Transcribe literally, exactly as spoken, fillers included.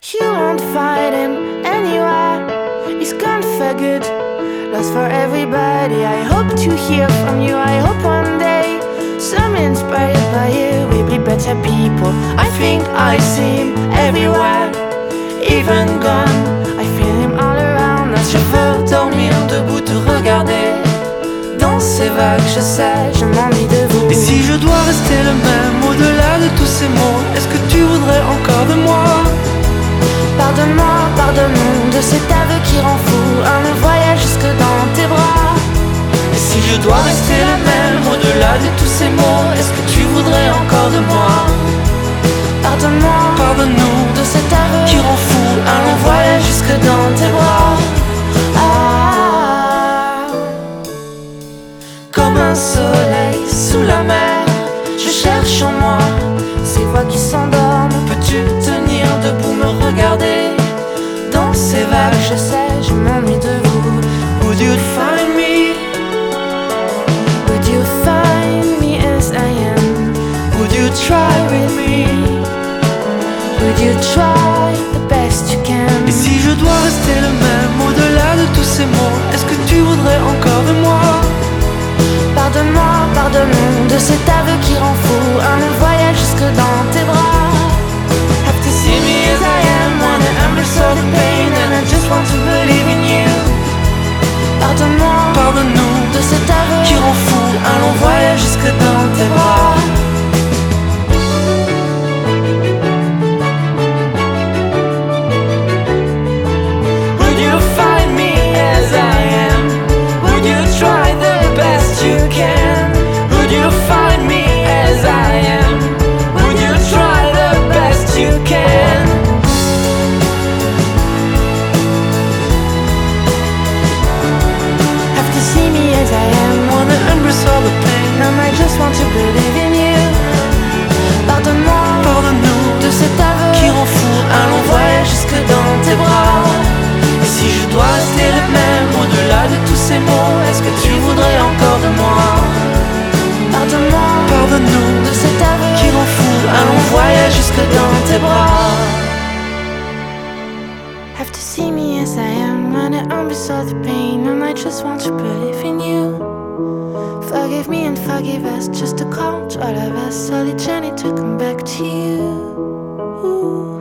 You won't find him anywhere. He's gone for good, lost for everybody. I hope to hear from you. I hope one day, some inspired by you, we'll be better people. I think I see him everywhere, even gone. I feel him all around. As je veux dormir debout, te regarder dans ces vagues, je sais, je m'ennuie de vous. Et si je dois rester le même au-delà de tous ces mots, est-ce que tu voudrais encore de moi? Pardonne-moi, pardonne-nous de cet aveu qui rend fou, un long voyage jusque dans tes bras. Et si je dois rester la même au-delà de tous ces mots, est-ce que tu voudrais encore de moi? Pardonne-moi, pardonne-nous de cet aveu qui rend fou, un long voyage jusque dans tes bras. Ah, comme un soleil sous la mer, je cherche en moi ces voix qui s'endorment. Peux-tu tenir debout, me regarder dans ces vagues? Je sais, je m'ennuie de vous. Would you find me? Would you find me as I am? Would you try with me? Would you try the best you can? Et si je dois rester le même au-delà de tous ces mots, est-ce que tu voudrais encore de moi? Pardonne-moi, pardonne-nous de cet aveu qui rend fou, un long voyage jusque dans tes bras. Have to see me as I am, wanna embrace all the pain, and I just want to believe in you. Pardonne-moi, pardonne-nous de cet aveu qui rend fou, un long voyage jusque dans tes bras. Would you find me as I am? Would you try the best you can? Would you find me as I am? Would you try the best you can? Have to see me as I am, Wanna embrace all the pain, and I just want to believe in you. Pardonne-moi, pardonne-nous de cet aveu qui rend fou, un long voyage jusque dans tes bras. Et si je dois rester le même au-delà de tous ces mots, est-ce que tu voudrais encore de moi? Pardonne-moi, Pardonne-nous de cet aveu qui rend fou, un long voyage jusque dans tes bras. Have to see me as I am, when I embrace all the pain, and I just want to believe in you. Forgive me and forgive us, just a call to all of us, solid journey to come back to you. Ooh.